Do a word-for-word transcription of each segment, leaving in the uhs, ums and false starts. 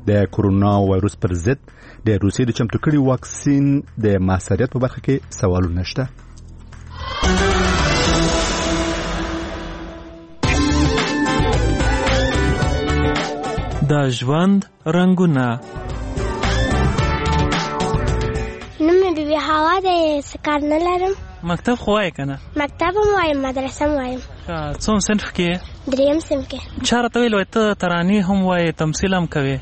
د کورونا وایروس پر ضد د روسیې د چمتو کړي واکسین د موثریت په برخه کې سوالونه شته. د ژوند رنګونه. نوم مې بیبي حوا دی، څه کار نه لرم. مکتب خو وایې که نه؟ مکتب هم وایم، مدرسه هم وایم. څوم صنف کې؟ دریم صنف کې. چا راته ویل وایي ته ترانې هم وایې، تمثیل هم کوې؟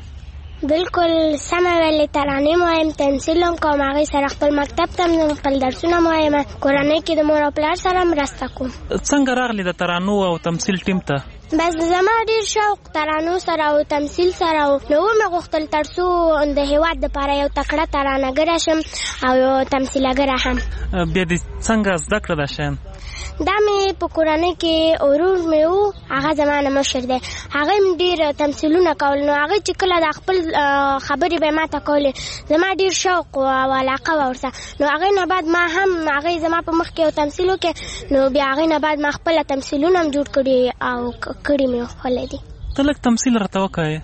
بالکل سمه ویلې، ترانې هم وایم، تمثیل هم کوم، هغې سره خپل مکتب ته هم خپل درسونه هم وایم، کورنۍ کې د مور او پلار سره مرسته کوم. څنګه راغلې د ترانو او تمثیل ټیم ته؟ بس زما ډېر شوق ترانو سره او تمثیل سره و، نو ومې غوښتل تر څو د هېواد دپاره یو تکړه ترانهګره شم او یو تمثیلګره هم. بیا دې څنګه زده کړه دا شیان؟ دا مې په کورنۍ کې ورور مې و، هغه زما نه مشر دی، هغه هم ډېر تمثیلونه کول، نو هغې چې کله د خپل خبرې به یې ما ته کولې، زما ډېر شوق او علاقه وه ورسره، نو هغې نه بعد ما هم هغې زما په مخ کې یو تمثیل وکړې، نو بیا هغې نه بعد ما خپله تمثیلونه هم جوړ کړي او کړي مې خپله دي. ته لږ تمثیل راته وکړې.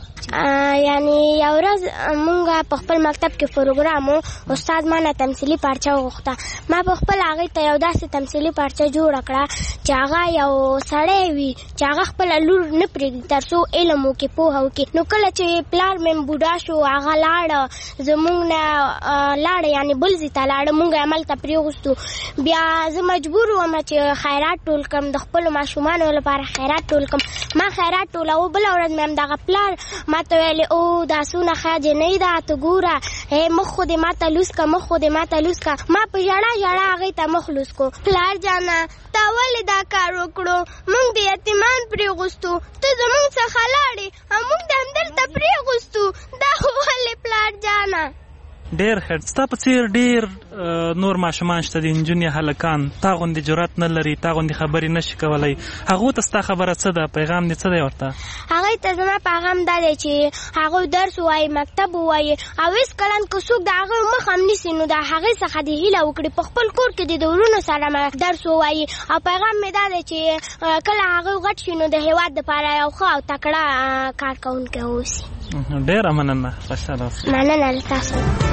یعنې یو ورځ مونږ په خپل مکتب کې پروګرام و، استاد ما نه تمثیلي پارچه وغوښته، ما په خپل هغې ته یو داسې تمثیلي پارچه جوړه کړه چې هغه یو سړی وي چې هغه خپله لور نه پرېږدي تر څو علم وکړي، پوهه وکړي. نو کله چې پلار مې بوډا شو، هغه لاړه زمونږ نه لاړه، یعنې بل ځای ته لاړه، مونږ یې هملته پرېغوستو. بیا زه مجبور وم چې خیرات ټول کړم، د خپلو ماشومانو لپاره خیرات ټول کړم. ما خیرات ټولوه، بله ورځ مې همدغه پلار ما ته ویلې او دا څونه ښه جنۍ ده، ته ګوره مخ خو دې ما ته لوس که، مخ خو دې ما ته لوس که. ما په ژړا ژړا هغې ته مخ لوس کو. پلار جانه تا ولې دا کار وکړو؟ موږ د یتیمان پرېغوستو، ته زموږ څخه لاړې او موږ د همدلته پرېغوستو، دا ولې پلار جانه؟ ډېر ښه. ستا په څېر ډېر نور ماشومان شته دي، نجونې، هلکان، تا غوندې جرأت نه لري، تا غوندې خبرې نه شي کولی. هغو ته ستا خبره څه ده؟ پیغام دې څه دی ورته؟ هغوی ته زما پیغام دا دی چې هغوی درس ووایي، مکتب ووایي، او هېڅکله که څوک د هغوی مخ هم نیسي، نو د هغې څخه دې هیله وکړي په خپل کور کې دې د وروڼو سره درس ووایي. او پیغام مې دا دی چې کله هغوی غټ شي نو د هېواد دپاره یو ښه او تکړه کار کوونکی واوسي. ډېره مننه، خوشحاله اوسئ. مننه له تاسو.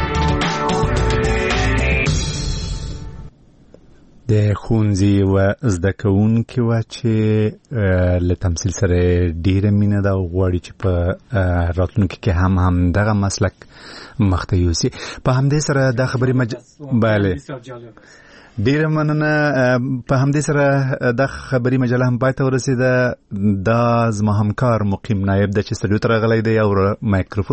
د ښوونځي یوه زده کوونکې وه چې له تمثیل سره ډېره مینه ده او غواړي چې په راتلونکي کې هم همدغه مسلک مخته یوسي. په همدې سره دا خبرې مج... بله ډیره مننه. په همدې سره د خبري مجله هم پای ته ورسېده. دا زما همکار مقیم نایب د چې سټوډیو ته راغلی دی او مایکروفون